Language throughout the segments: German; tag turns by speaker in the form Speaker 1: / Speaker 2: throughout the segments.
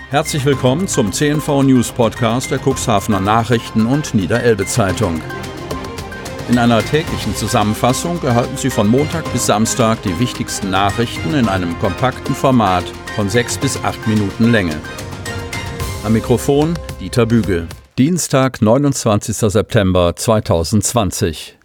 Speaker 1: Herzlich willkommen zum CNV News Podcast der Cuxhavener Nachrichten und Niederelbe Zeitung. In einer täglichen Zusammenfassung erhalten Sie von Montag bis Samstag die wichtigsten Nachrichten in einem kompakten Format von 6 bis 8 Minuten Länge. Am Mikrofon Dieter Bügel. Dienstag, 29. September 2020.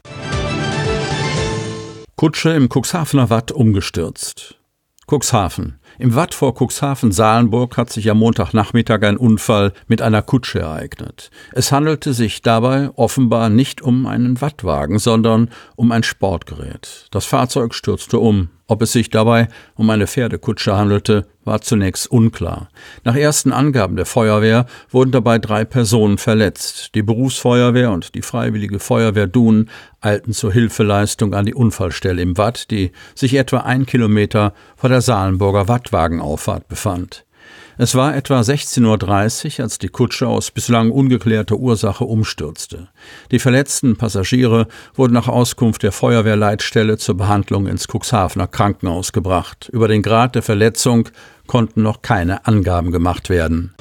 Speaker 1: Kutsche im Cuxhavener Watt umgestürzt. Cuxhaven. Im Watt vor Cuxhaven-Salenburg hat sich am Montagnachmittag ein Unfall mit einer Kutsche ereignet. Es handelte sich dabei offenbar nicht um einen Wattwagen, sondern um ein Sportgerät. Das Fahrzeug stürzte um. Ob es sich dabei um eine Pferdekutsche handelte, war zunächst unklar. Nach ersten Angaben der Feuerwehr wurden dabei 3 Personen verletzt. Die Berufsfeuerwehr und die Freiwillige Feuerwehr Dun eilten zur Hilfeleistung an die Unfallstelle im Watt, die sich etwa 1 Kilometer vor der Salenburger Wattwagenauffahrt befand. Es war etwa 16:30 Uhr, als die Kutsche aus bislang ungeklärter Ursache umstürzte. Die verletzten Passagiere wurden nach Auskunft der Feuerwehrleitstelle zur Behandlung ins Cuxhavener Krankenhaus gebracht. Über den Grad der Verletzung konnten noch keine Angaben gemacht werden.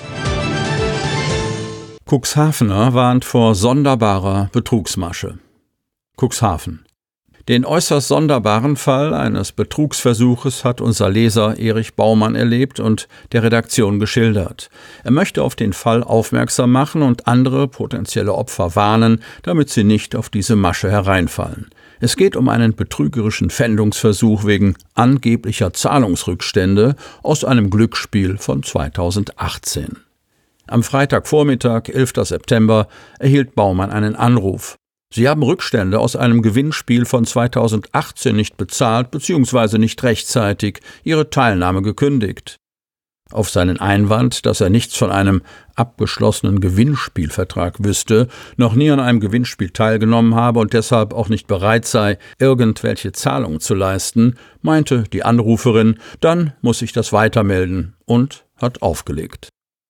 Speaker 1: Cuxhavener warnt vor sonderbarer Betrugsmasche. Cuxhaven. Den äußerst sonderbaren Fall eines Betrugsversuches hat unser Leser Erich Baumann erlebt und der Redaktion geschildert. Er möchte auf den Fall aufmerksam machen und andere potenzielle Opfer warnen, damit sie nicht auf diese Masche hereinfallen. Es geht um einen betrügerischen Pfändungsversuch wegen angeblicher Zahlungsrückstände aus einem Glücksspiel von 2018. Am Freitagvormittag, 11. September, erhielt Baumann einen Anruf. Sie haben Rückstände aus einem Gewinnspiel von 2018 nicht bezahlt bzw. nicht rechtzeitig Ihre Teilnahme gekündigt. Auf seinen Einwand, dass er nichts von einem abgeschlossenen Gewinnspielvertrag wüsste, noch nie an einem Gewinnspiel teilgenommen habe und deshalb auch nicht bereit sei, irgendwelche Zahlungen zu leisten, meinte die Anruferin, dann muss ich das weitermelden und hat aufgelegt.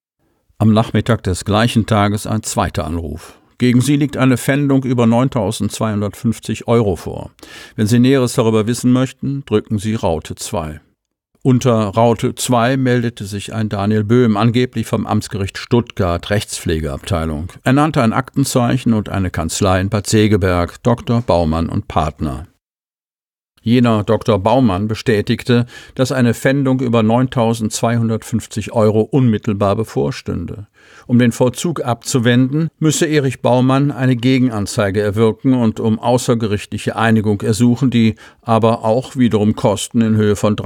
Speaker 1: Am Nachmittag des gleichen Tages ein zweiter Anruf. Gegen Sie liegt eine Pfändung über 9.250 € vor. Wenn Sie Näheres darüber wissen möchten, drücken Sie Raute 2. Unter Raute 2 meldete sich ein Daniel Böhm, angeblich vom Amtsgericht Stuttgart, Rechtspflegeabteilung. Er nannte ein Aktenzeichen und eine Kanzlei in Bad Segeberg, Dr. Baumann und Partner. Jener Dr. Baumann bestätigte, dass eine Pfändung über 9.250 € unmittelbar bevorstünde. Um den Vollzug abzuwenden, müsse Erich Baumann eine Gegenanzeige erwirken und um außergerichtliche Einigung ersuchen, die aber auch wiederum Kosten in Höhe von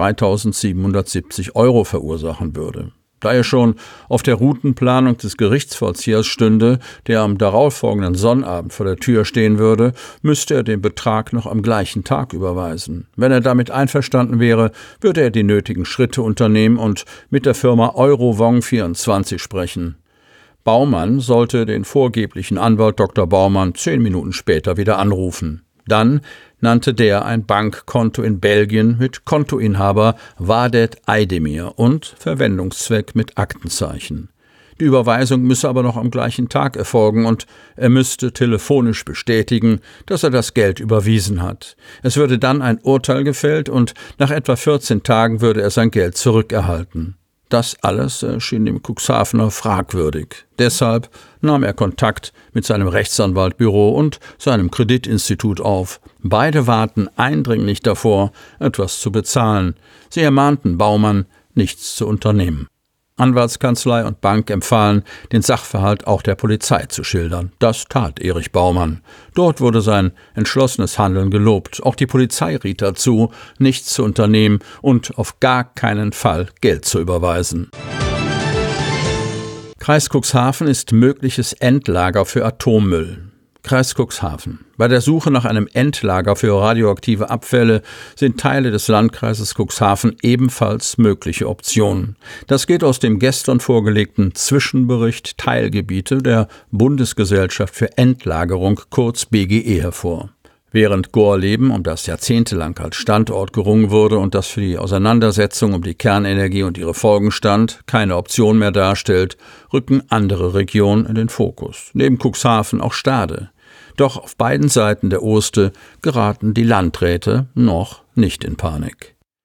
Speaker 1: 3.770 € verursachen würde. Da er schon auf der Routenplanung des Gerichtsvollziehers stünde, der am darauffolgenden Sonnabend vor der Tür stehen würde, müsste er den Betrag noch am gleichen Tag überweisen. Wenn er damit einverstanden wäre, würde er die nötigen Schritte unternehmen und mit der Firma Eurowong24 sprechen. Baumann sollte den vorgeblichen Anwalt Dr. Baumann 10 Minuten später wieder anrufen. Dann nannte der ein Bankkonto in Belgien mit Kontoinhaber Vadet Aydemir und Verwendungszweck mit Aktenzeichen. Die Überweisung müsse aber noch am gleichen Tag erfolgen und er müsste telefonisch bestätigen, dass er das Geld überwiesen hat. Es würde dann ein Urteil gefällt und nach etwa 14 Tagen würde er sein Geld zurückerhalten. Das alles erschien dem Cuxhavener fragwürdig. Deshalb nahm er Kontakt mit seinem Rechtsanwaltbüro und seinem Kreditinstitut auf. Beide warnten eindringlich davor, etwas zu bezahlen. Sie ermahnten Baumann, nichts zu unternehmen. Anwaltskanzlei und Bank empfahlen, den Sachverhalt auch der Polizei zu schildern. Das tat Erich Baumann. Dort wurde sein entschlossenes Handeln gelobt. Auch die Polizei riet dazu, nichts zu unternehmen und auf gar keinen Fall Geld zu überweisen. Kreis Cuxhaven ist mögliches Endlager für Atommüll. Kreis Cuxhaven. Bei der Suche nach einem Endlager für radioaktive Abfälle sind Teile des Landkreises Cuxhaven ebenfalls mögliche Optionen. Das geht aus dem gestern vorgelegten Zwischenbericht Teilgebiete der Bundesgesellschaft für Endlagerung, kurz BGE, hervor. Während Gorleben, um das jahrzehntelang als Standort gerungen wurde und das für die Auseinandersetzung um die Kernenergie und ihre Folgen stand, keine Option mehr darstellt, rücken andere Regionen in den Fokus. Neben Cuxhaven auch Stade. Doch auf beiden Seiten der Oste geraten die Landräte noch nicht in Panik.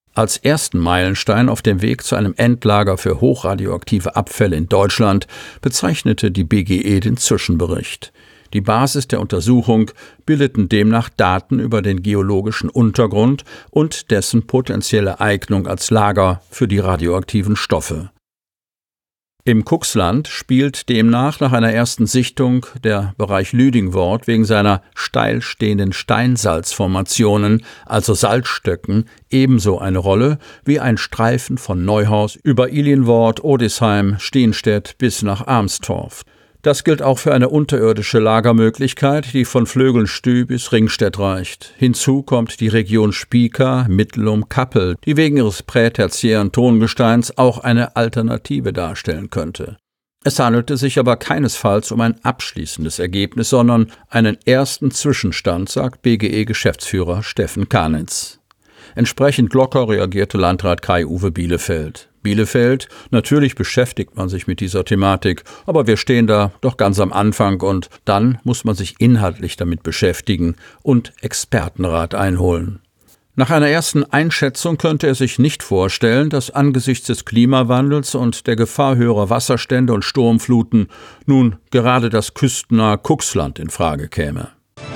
Speaker 1: Als ersten Meilenstein auf dem Weg zu einem Endlager für hochradioaktive Abfälle in Deutschland bezeichnete die BGE den Zwischenbericht. Die Basis der Untersuchung bildeten demnach Daten über den geologischen Untergrund und dessen potenzielle Eignung als Lager für die radioaktiven Stoffe. Im Cuxland spielt demnach nach einer ersten Sichtung der Bereich Lüdingwort wegen seiner steil stehenden Steinsalzformationen, also Salzstöcken, ebenso eine Rolle wie ein Streifen von Neuhaus über Ilienwort, Odisheim, Stienstedt bis nach Armstorf. Das gilt auch für eine unterirdische Lagermöglichkeit, die von Flögelnstü bis Ringstedt reicht. Hinzu kommt die Region Spieka, Mittelum-Kappel, die wegen ihres prätertiären Tongesteins auch eine Alternative darstellen könnte. Es handelte sich aber keinesfalls um ein abschließendes Ergebnis, sondern einen ersten Zwischenstand, sagt BGE-Geschäftsführer Steffen Kanitz. Entsprechend locker reagierte Landrat Kai-Uwe Bielefeld. Bielefeld, natürlich beschäftigt man sich mit dieser Thematik, aber wir stehen da doch ganz am Anfang und dann muss man sich inhaltlich damit beschäftigen und Expertenrat einholen. Nach einer ersten Einschätzung könnte er sich nicht vorstellen, dass angesichts des Klimawandels und der Gefahr höherer Wasserstände und Sturmfluten nun gerade das küstennahe Cuxland in Frage käme.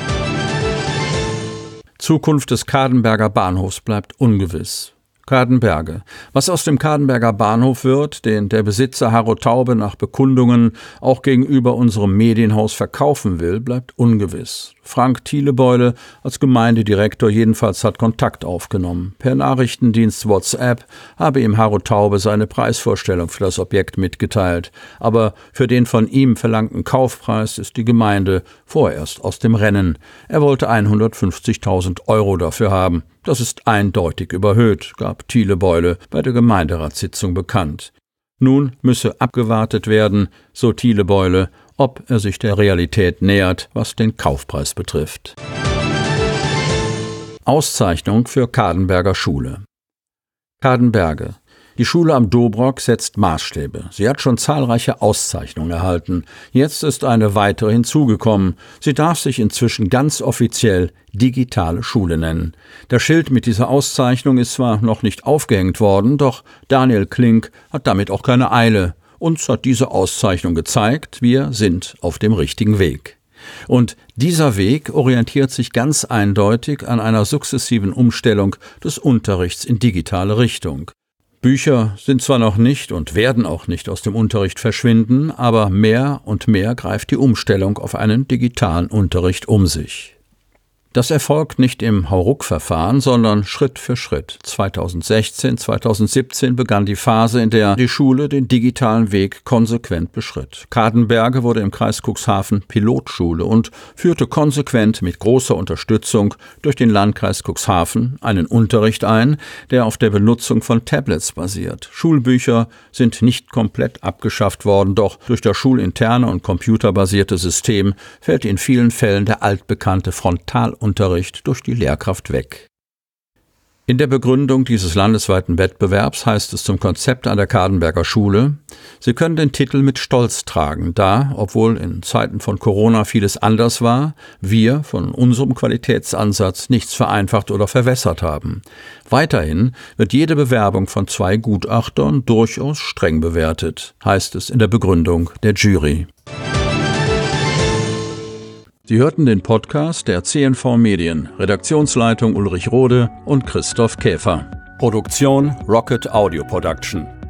Speaker 1: Zukunft des Cadenberger Bahnhofs bleibt ungewiss. Cadenberge. Was aus dem Cadenberger Bahnhof wird, den der Besitzer Harro Taube nach Bekundungen auch gegenüber unserem Medienhaus verkaufen will, bleibt ungewiss. Frank Thielebeule als Gemeindedirektor jedenfalls hat Kontakt aufgenommen. Per Nachrichtendienst WhatsApp habe ihm Harro Taube seine Preisvorstellung für das Objekt mitgeteilt. Aber für den von ihm verlangten Kaufpreis ist die Gemeinde vorerst aus dem Rennen. Er wollte 150.000 € dafür haben. Das ist eindeutig überhöht, gab Thielebeule bei der Gemeinderatssitzung bekannt. Nun müsse abgewartet werden, so Thielebeule, ob er sich der Realität nähert, was den Kaufpreis betrifft. Auszeichnung für Cadenberger Schule. Cadenberge. Die Schule am Dobrock setzt Maßstäbe. Sie hat schon zahlreiche Auszeichnungen erhalten. Jetzt ist eine weitere hinzugekommen. Sie darf sich inzwischen ganz offiziell digitale Schule nennen. Das Schild mit dieser Auszeichnung ist zwar noch nicht aufgehängt worden, doch Daniel Klink hat damit auch keine Eile. Uns hat diese Auszeichnung gezeigt, wir sind auf dem richtigen Weg. Und dieser Weg orientiert sich ganz eindeutig an einer sukzessiven Umstellung des Unterrichts in digitale Richtung. Bücher sind zwar noch nicht und werden auch nicht aus dem Unterricht verschwinden, aber mehr und mehr greift die Umstellung auf einen digitalen Unterricht um sich. Das erfolgt nicht im Hauruck-Verfahren, sondern Schritt für Schritt. 2016, 2017 begann die Phase, in der die Schule den digitalen Weg konsequent beschritt. Cadenberge wurde im Kreis Cuxhaven Pilotschule und führte konsequent mit großer Unterstützung durch den Landkreis Cuxhaven einen Unterricht ein, der auf der Benutzung von Tablets basiert. Schulbücher sind nicht komplett abgeschafft worden, doch durch das schulinterne und computerbasierte System fällt in vielen Fällen der altbekannte Frontalunterricht durch die Lehrkraft weg. In der Begründung dieses landesweiten Wettbewerbs heißt es zum Konzept an der Cadenberger Schule: Sie können den Titel mit Stolz tragen, da, obwohl in Zeiten von Corona vieles anders war, wir von unserem Qualitätsansatz nichts vereinfacht oder verwässert haben. Weiterhin wird jede Bewerbung von 2 Gutachtern durchaus streng bewertet, heißt es in der Begründung der Jury. Sie hörten den Podcast der CNV Medien, Redaktionsleitung Ulrich Rode und Christoph Käfer. Produktion Rocket Audio Production.